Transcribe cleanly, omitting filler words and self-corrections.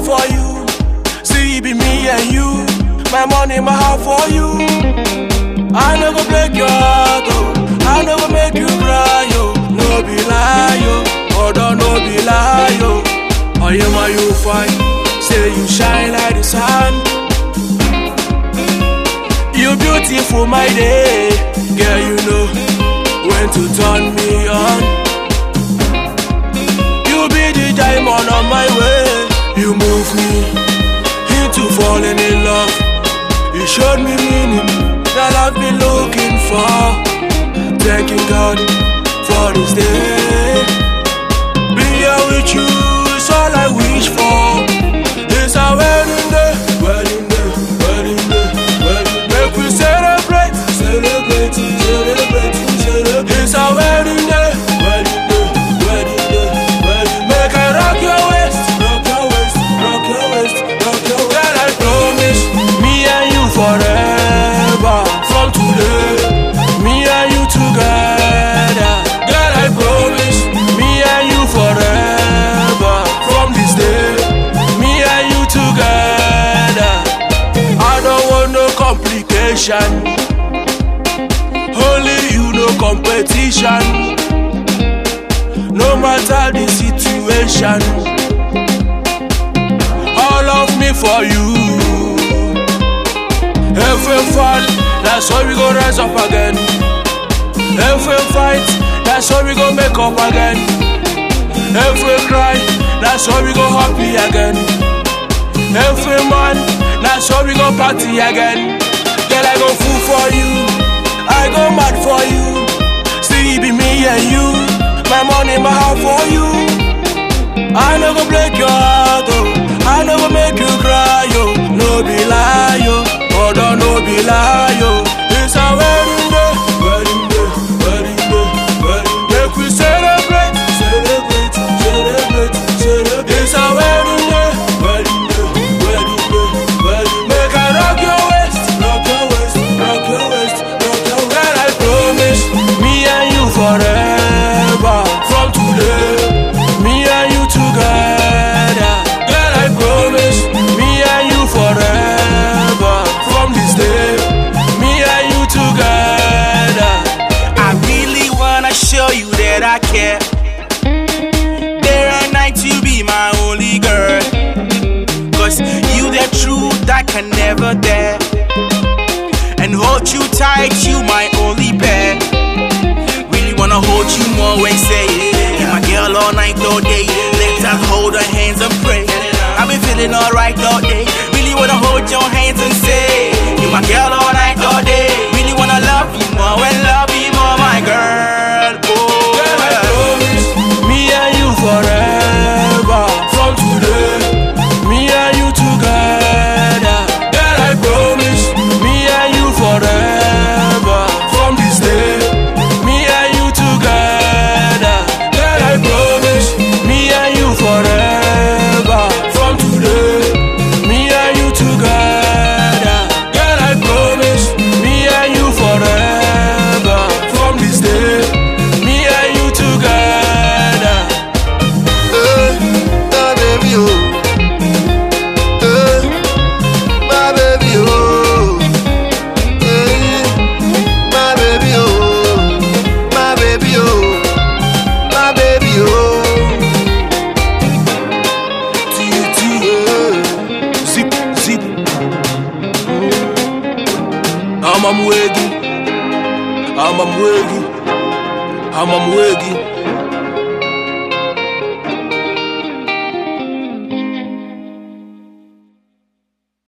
for you. See, it be me and you. My money, my heart for you. I never break your heart, oh. I never make you cry, yo. No be lie, yo. Oh, don't no be lie, yo. Oh, yeah, my you fine. Say you shine like the sun. You beautiful, my day. Girl, you know when to turn me on. You be the diamond on my way. You move me into falling in love. You showed me meaning that I've been looking for. Thanking God for this day. Be here with you is all I wish for. It's our wedding day, wedding day, wedding day, wedding day. Make we celebrate, celebrate, celebrate, celebrate. It's our wedding day, wedding day, wedding day, wedding day. Make I rock your waist, rock your waist, rock your waist, rock your waist. Girl, I promise, me and you forever. From today, me and you together. Girl, I promise, me and you forever. From this day, me and you together. I don't want no complication. Only you, no competition. No matter the situation, all of me for you. Every fall, that's how we go rise up again. Every fight, that's how we go make up again. Every cry, that's how we go happy again. Every man, that's how we go party again. Girl, I go fool for you, I go mad for you. See, it be me and you. My money, my heart for you. I never break your heart, oh. I never make you cry, yo. No be lie, yo. Oh, don't no be lie, yo. It's our wedding day, wedding day, wedding day, wedding day. Make we celebrate, celebrate, celebrate, celebrate. It's our wedding day, wedding day, wedding day, wedding day. Make I rock your waist, rock your waist, rock your waist, rock your waist. Girl, I promise, me and you forever. From today, me and you together. Girl, I promise, me and you forever. From this day, me and you together. I really wanna show you that I care. Day and night you be my only girl. Cause you the truth I can never dare. And hold you tight, you my only pair. Really wanna hold you more and say you're my girl all night, all day. Let's us hold our hands and pray. I've been feeling alright all day. Really wanna hold your hands and say you're my girl all night, all day. Really wanna love you more and love you more, my girl. Oh, girl, I promise, me and you forever. From today, me and you together. Girl, I promise, me and you forever. From this day, me and you together. Girl, I promise, me and you forever. From today, me and you together. Girl, I promise, me and you forever. From this day, me and you together. My baby, oh. My baby, oh. My baby, oh. My baby, oh. My baby, oh. Zip, zip. I'm wiggy. I'm wiggy.